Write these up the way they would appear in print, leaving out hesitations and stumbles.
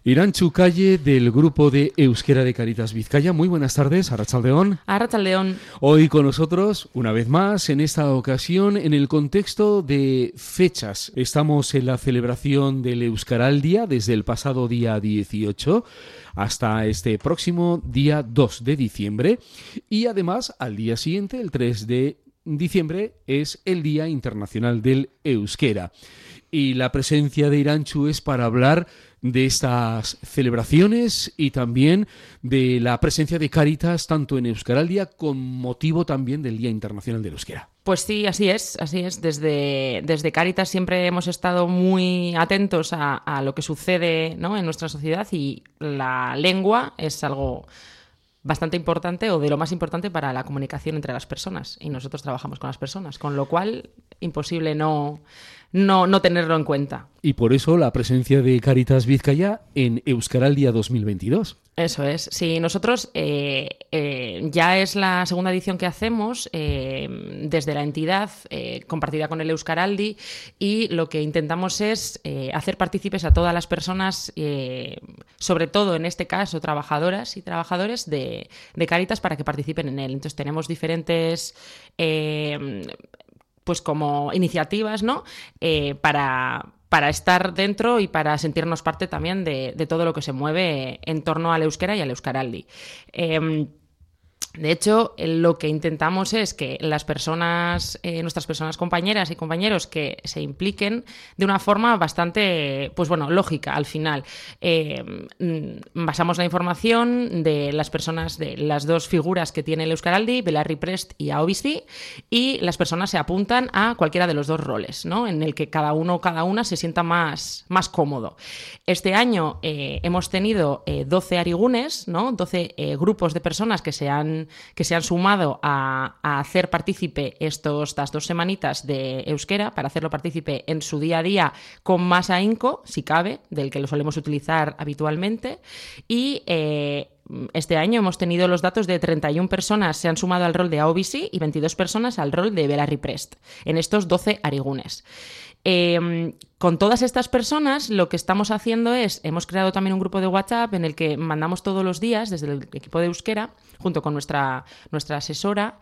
Irantxu Calle, del grupo de Euskera de Cáritas Vizcaya. Muy buenas tardes, Arratsaldeon. Arratsaldeon. Hoy con nosotros, una vez más, en esta ocasión, en el contexto de fechas. Estamos en la celebración del Euskaraldia desde el pasado día 18 hasta este próximo día 2 de diciembre. Y además, al día siguiente, el 3 de diciembre, es el Día Internacional del Euskera. Y la presencia de Irantxu es para hablar de estas celebraciones y también de la presencia de Cáritas tanto en Euskaraldia con motivo también del Día Internacional del Euskera. Pues sí, así es. Desde Cáritas siempre hemos estado muy atentos a lo que sucede, ¿no?, en nuestra sociedad, y la lengua es algo bastante importante, o de lo más importante para la comunicación entre las personas, y nosotros trabajamos con las personas, con lo cual imposible no tenerlo en cuenta. Y por eso la presencia de Cáritas Vizcaya en Euskaraldia 2022. Eso es. Sí, nosotros ya es la segunda edición que hacemos desde la entidad, compartida con el Euskaraldi, y lo que intentamos es hacer partícipes a todas las personas, sobre todo en este caso trabajadoras y trabajadores de Cáritas, para que participen en él. Entonces tenemos diferentes pues como iniciativas, ¿no?, para estar dentro y para sentirnos parte también de todo lo que se mueve en torno al euskera y al euskaraldi. De hecho, lo que intentamos es que las personas, nuestras personas compañeras y compañeros, que se impliquen de una forma bastante, pues bueno, lógica al final. Basamos la información de las personas, de las dos figuras que tiene el Euskaraldi, Belarri Prest y Aobizi, y las personas se apuntan a cualquiera de los dos roles, ¿no?, en el que cada uno o cada una se sienta más cómodo. Este año hemos tenido 12 arigunes, ¿no?, 12 grupos de personas que se han sumado a hacer partícipe estas 2 semanitas de euskera, para hacerlo partícipe en su día a día con más ahínco, si cabe, del que lo solemos utilizar habitualmente. Y este año hemos tenido los datos de 31 personas se han sumado al rol de Aobizi y 22 personas al rol de Belarri Prest en estos 12 arigunes. Con todas estas personas lo que estamos haciendo es, hemos creado también un grupo de WhatsApp en el que mandamos todos los días desde el equipo de euskera, junto con nuestra asesora,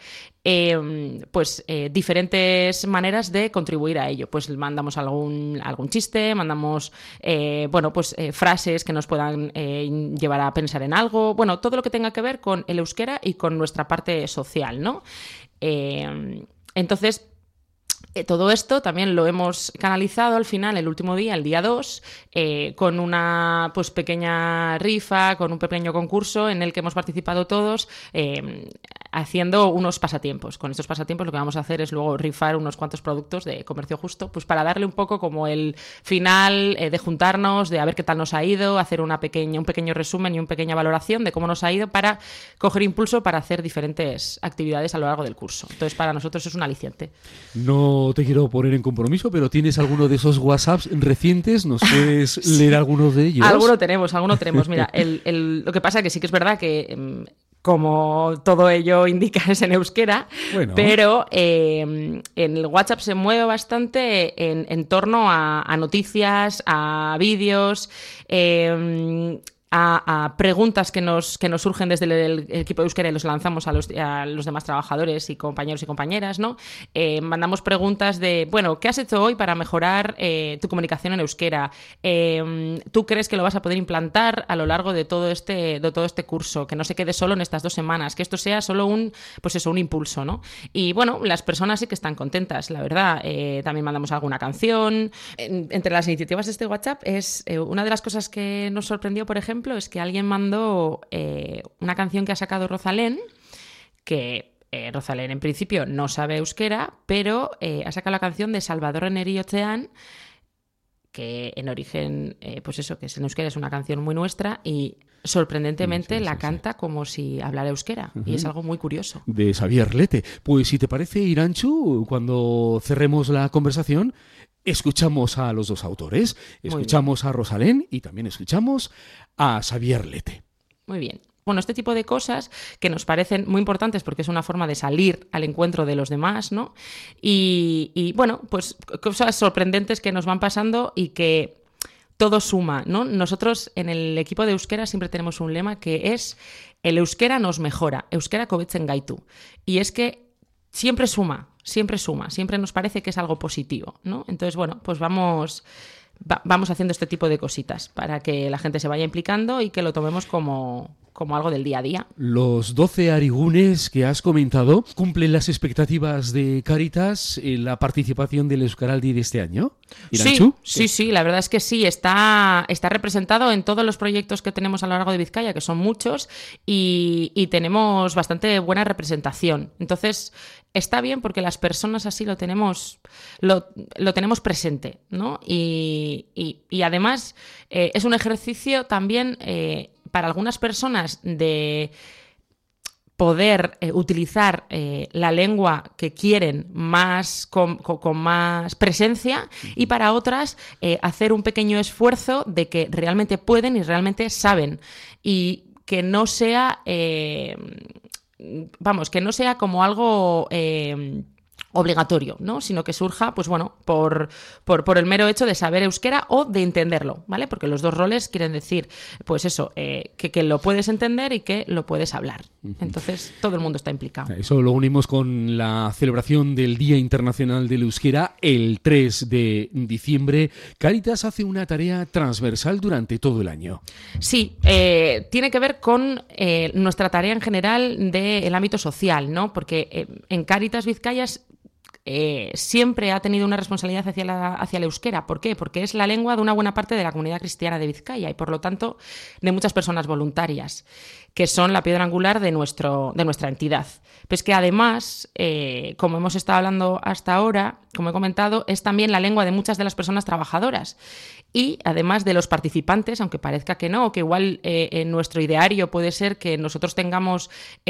diferentes maneras de contribuir a ello. Pues mandamos algún chiste, mandamos frases que nos puedan llevar a pensar en algo, bueno, todo lo que tenga que ver con el euskera y con nuestra parte social, ¿no? Entonces, todo esto también lo hemos canalizado al final, el último día, el día 2, con una pequeña rifa, con un pequeño concurso en el que hemos participado todos, haciendo unos pasatiempos. Con estos pasatiempos lo que vamos a hacer es luego rifar unos cuantos productos de comercio justo, pues para darle un poco como el final de juntarnos, de a ver qué tal nos ha ido, hacer un pequeño resumen y una pequeña valoración de cómo nos ha ido, para coger impulso para hacer diferentes actividades a lo largo del curso. Entonces, para nosotros es un aliciente. No te quiero poner en compromiso, pero ¿tienes alguno de esos WhatsApps recientes? ¿Nos puedes leer algunos de ellos? Alguno tenemos. Mira, lo que pasa es que sí que es verdad que como todo ello indica es en euskera, bueno, pero en el WhatsApp se mueve bastante en torno a noticias, a vídeos, a preguntas que nos surgen desde el equipo de euskera y los lanzamos a los demás trabajadores y compañeros y compañeras, ¿no? Mandamos preguntas de, bueno, ¿qué has hecho hoy para mejorar tu comunicación en euskera? ¿Tú crees que lo vas a poder implantar a lo largo de todo este curso? Que no se quede solo en estas 2 semanas, que esto sea solo un impulso, ¿no? Y bueno, las personas sí que están contentas, la verdad. También mandamos alguna canción. Entre las iniciativas de este WhatsApp una de las cosas que nos sorprendió, por ejemplo, es que alguien mandó una canción que ha sacado Rosalén, que Rosalén en principio no sabe euskera, pero ha sacado la canción de Salvador Neriotzean, que en origen, que es en euskera, es una canción muy nuestra, y sorprendentemente la canta como si hablara euskera, y es algo muy curioso. De Xavier Lete. Pues si te parece, Irantxu, cuando cerremos la conversación, escuchamos a los dos autores, escuchamos a Rosalén y también escuchamos a Xavier Lete. Muy bien. Bueno, este tipo de cosas que nos parecen muy importantes porque es una forma de salir al encuentro de los demás, ¿no? Y bueno, pues cosas sorprendentes que nos van pasando y que todo suma, ¿no? Nosotros en el equipo de euskera siempre tenemos un lema que es el euskera nos mejora, euskera hobetzen gaitu. Y es que siempre suma, siempre nos parece que es algo positivo, ¿no? Entonces, bueno, pues vamos haciendo este tipo de cositas para que la gente se vaya implicando y que lo tomemos como algo del día a día. Los 12 arigunes que has comentado cumplen las expectativas de Cáritas en la participación del Euskaraldi de este año. ¿Irantxu? Sí, la verdad es que sí, está representado en todos los proyectos que tenemos a lo largo de Vizcaya, que son muchos, y tenemos bastante buena representación. Entonces, está bien porque las personas así lo tenemos presente, ¿no? Y además es un ejercicio también para algunas personas de poder utilizar la lengua que quieren más con más presencia, y para otras hacer un pequeño esfuerzo de que realmente pueden y realmente saben, y que no sea que no sea como algo obligatorio, ¿no? Sino que surja, pues bueno, por el mero hecho de saber euskera o de entenderlo, ¿vale? Porque los dos roles quieren decir, pues eso, que lo puedes entender y que lo puedes hablar. Entonces, todo el mundo está implicado. Eso lo unimos con la celebración del Día Internacional del Euskera el 3 de diciembre. Cáritas hace una tarea transversal durante todo el año. Sí, tiene que ver con nuestra tarea en general del ámbito social, ¿no? Porque en Cáritas Vizcaya siempre ha tenido una responsabilidad hacia el euskera. ¿Por qué? Porque es la lengua de una buena parte de la comunidad cristiana de Vizcaya y, por lo tanto, de muchas personas voluntarias, que son la piedra angular de nuestra entidad. Pues que además, como hemos estado hablando hasta ahora, como he comentado, es también la lengua de muchas de las personas trabajadoras. Y además de los participantes, aunque parezca que no, que igual en nuestro ideario puede ser que nosotros tengamos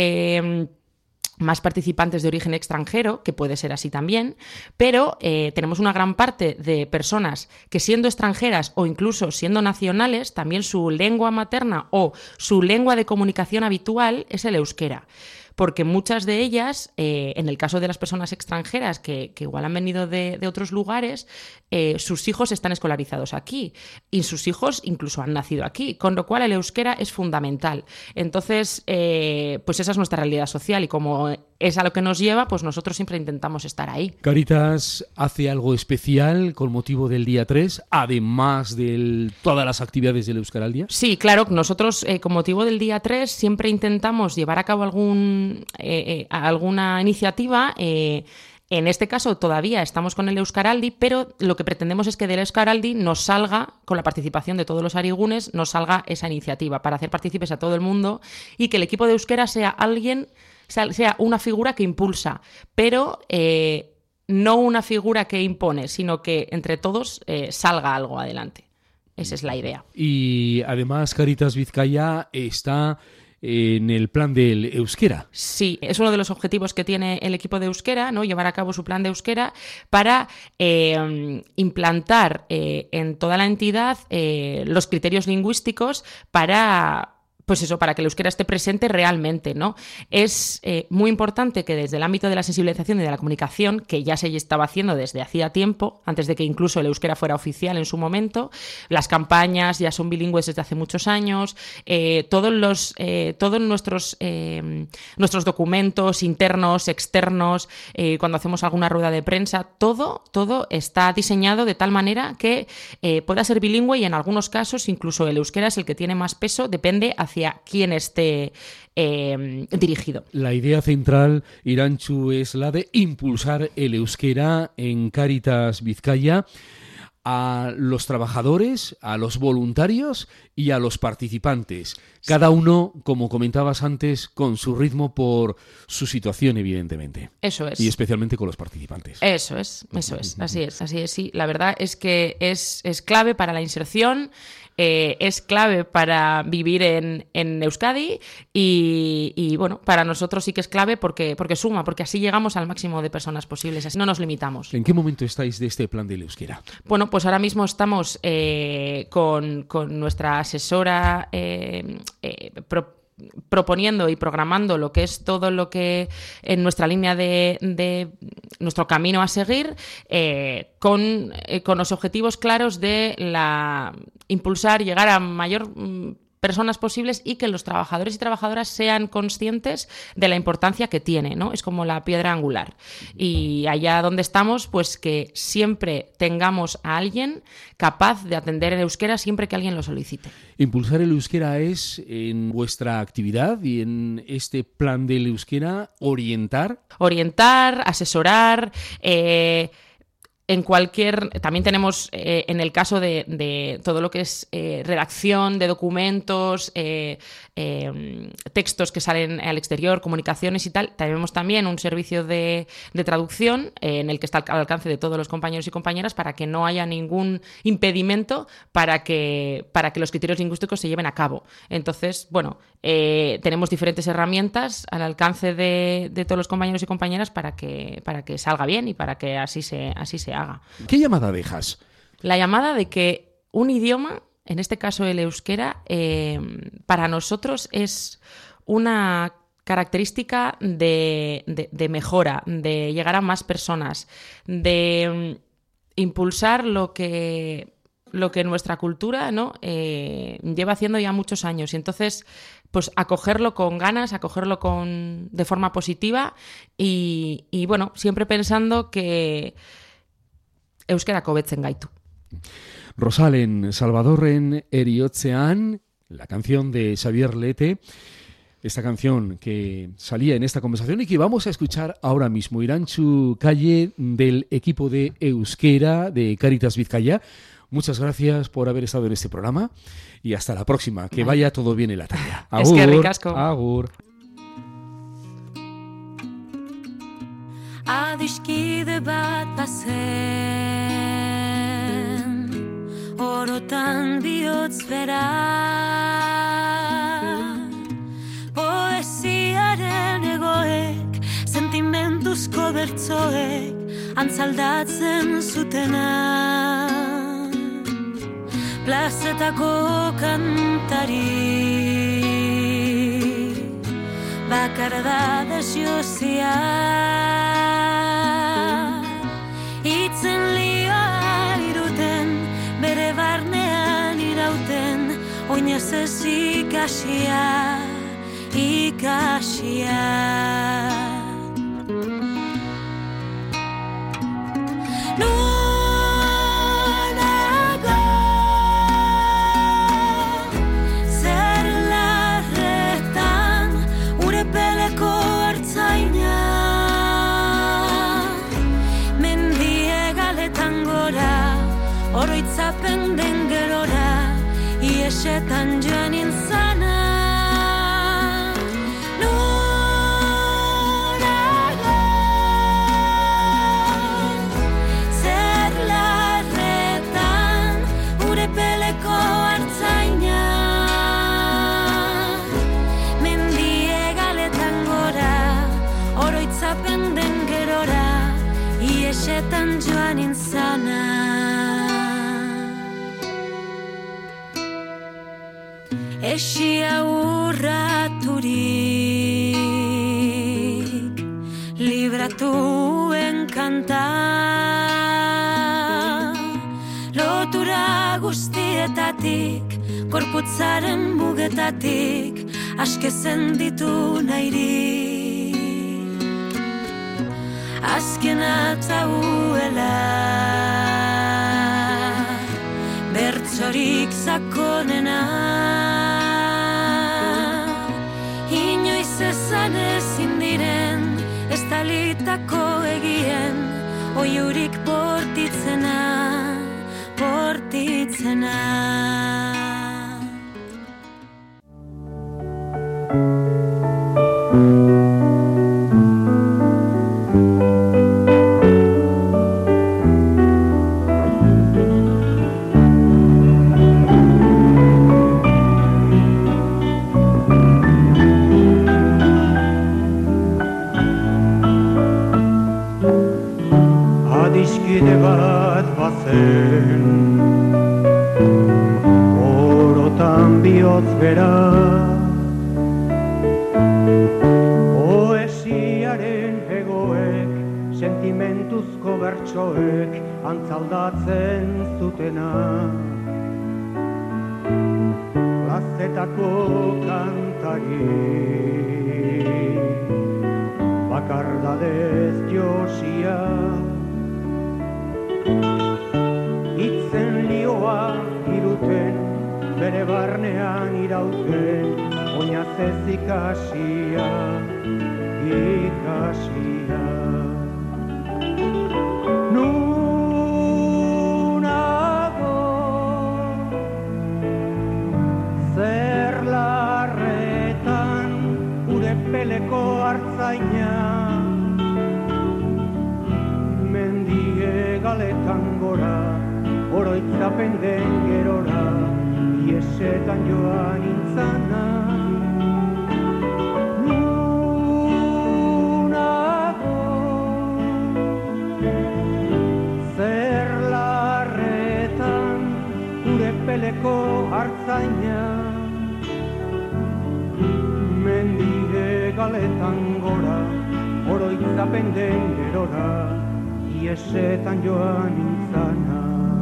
más participantes de origen extranjero, que puede ser así también, pero tenemos una gran parte de personas que, siendo extranjeras o incluso siendo nacionales, también su lengua materna o su lengua de comunicación habitual es el euskera. Porque muchas de ellas, en el caso de las personas extranjeras que igual han venido de otros lugares, sus hijos están escolarizados aquí y sus hijos incluso han nacido aquí, con lo cual el euskera es fundamental. Entonces, pues esa es nuestra realidad social y como es a lo que nos lleva, pues nosotros siempre intentamos estar ahí. Cáritas hace algo especial con motivo del día 3, además de todas las actividades del Euskaraldia. Sí, claro, nosotros con motivo del día 3 siempre intentamos llevar a cabo alguna iniciativa. En este caso todavía estamos con el Euskaraldi, pero lo que pretendemos es que del Euskaraldi nos salga, con la participación de todos los arigunes, nos salga esa iniciativa para hacer partícipes a todo el mundo y que el equipo de euskera sea una figura que impulsa, pero no una figura que impone, sino que entre todos salga algo adelante. Esa es la idea. Y además Cáritas Vizcaya está en el plan del euskera. Sí, es uno de los objetivos que tiene el equipo de euskera, ¿no? Llevar a cabo su plan de euskera para implantar en toda la entidad los criterios lingüísticos para que el euskera esté presente realmente, ¿no? Es muy importante que desde el ámbito de la sensibilización y de la comunicación, que ya se estaba haciendo desde hacía tiempo, antes de que incluso el euskera fuera oficial en su momento, las campañas ya son bilingües desde hace muchos años, todos nuestros documentos internos, externos, cuando hacemos alguna rueda de prensa, todo está diseñado de tal manera que pueda ser bilingüe y en algunos casos incluso el euskera es el que tiene más peso, depende hacia quién esté dirigido. La idea central, Irantxu, es la de impulsar el euskera en Cáritas Vizcaya a los trabajadores, a los voluntarios y a los participantes. Cada uno, como comentabas antes, con su ritmo por su situación, evidentemente. Eso es. Y especialmente con los participantes. Eso es. Así es, sí. La verdad es que es clave para la inserción, es clave para vivir en Euskadi y bueno, para nosotros sí que es clave porque suma, porque así llegamos al máximo de personas posibles, así no nos limitamos. ¿En qué momento estáis de este plan del euskera? Bueno, pues ahora mismo estamos con nuestra asesora proponiendo y programando lo que es todo lo que en nuestra línea de nuestro camino a seguir, con los objetivos claros de impulsar, llegar a mayor personas posibles y que los trabajadores y trabajadoras sean conscientes de la importancia que tiene, ¿no? Es como la piedra angular. Y allá donde estamos, pues que siempre tengamos a alguien capaz de atender el euskera siempre que alguien lo solicite. Impulsar el euskera es, en vuestra actividad y en este plan del euskera, orientar, asesorar, también tenemos, en el caso de todo lo que es redacción de documentos, textos que salen al exterior, comunicaciones y tal, tenemos también un servicio de traducción en el que está al alcance de todos los compañeros y compañeras para que no haya ningún impedimento para que los criterios lingüísticos se lleven a cabo. Entonces, bueno, tenemos diferentes herramientas al alcance de todos los compañeros y compañeras para que salga bien y para que así se haga. ¿Qué llamada dejas? La llamada de que un idioma, en este caso el euskera, para nosotros es una característica de mejora, de llegar a más personas, de impulsar lo que nuestra cultura, ¿no? Lleva haciendo ya muchos años. Y entonces, pues acogerlo con ganas, acogerlo de forma positiva y bueno, siempre pensando que euskerako hobetzen gaitu. Rosalen Salvadorren Eriotzean, la canción de Xavier Lete, esta canción que salía en esta conversación y que vamos a escuchar ahora mismo. Irantxu Calle, del equipo de euskera de Cáritas Bizkaia. Muchas gracias por haber estado en este programa y hasta la próxima. Que vaya todo bien en la tarea. Agur. Eskerrik asko. Agur. Adiskide bat bazen, orotan bihotz bera, poesiaren egoek, sentimentuzko bertzoek, antzaldatzen zutena. Plazetako kantari, bakar da desiozia, itzen lioa iruten, bere barnean irauten, oinez ez ikasia. Nonago, zer larretan, urepeleko hartzaina, oroitzapen den gerora, iesetan joan intzana. Norago, zer larretan, urepeleko hartzaina, mendiegaletan gora, oroitzapen den gerora, iesetan joan intzana. Esia urraturik, libratuen kanta, lotura guztietatik, korputzaren mugetatik, askezen ditu nahirik. Azken atauela, bertzorik zakonena, ezan ezin diren, ez talitako egien, oiurik bortitzena, bortitzena. Adiskide bat bazen, orotan bihotz bera, bertsoek antzaldatzen zutena. Lazetako kantari bakardadez josia, itzen lioa iruten bere barnean irauten, oinazez ikasia, ikasia. Nunago zer larretan ure peleko hartzaina, mendie galetan gora, oroitzapen den gerora, iesetan joan intzana. Nunago zer larretan ure peleko hartzaina, mendie galetan gora, oroitzapen den gerora, iesetan joan intzana.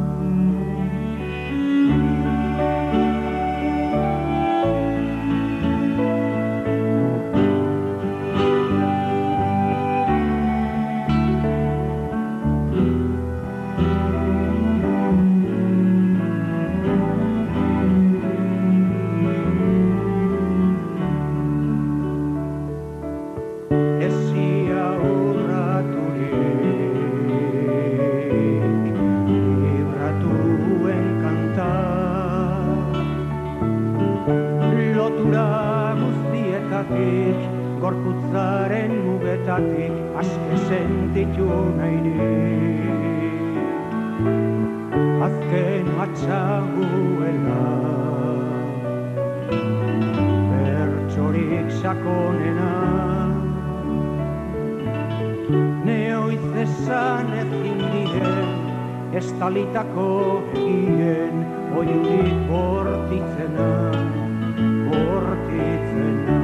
Gorputzaren mugetatik aske sentitu nahirik, azken atxaguela bertsorik sakonena. Neoiz esan ezin diren estalitako egien oiutik bortitzena, bortitzena.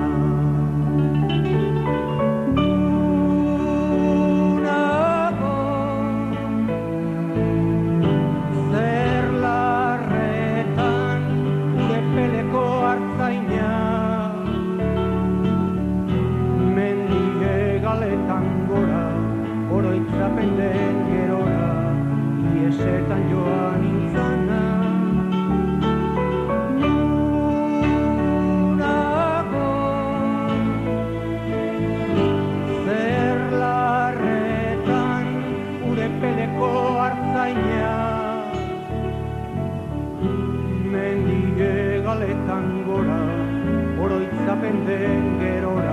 Oroitzapen den gerora, iesetan joan intzana. Nunago zer larretan ure peleko hartzaina, mendie galetan gora, oroitzapen den gerora,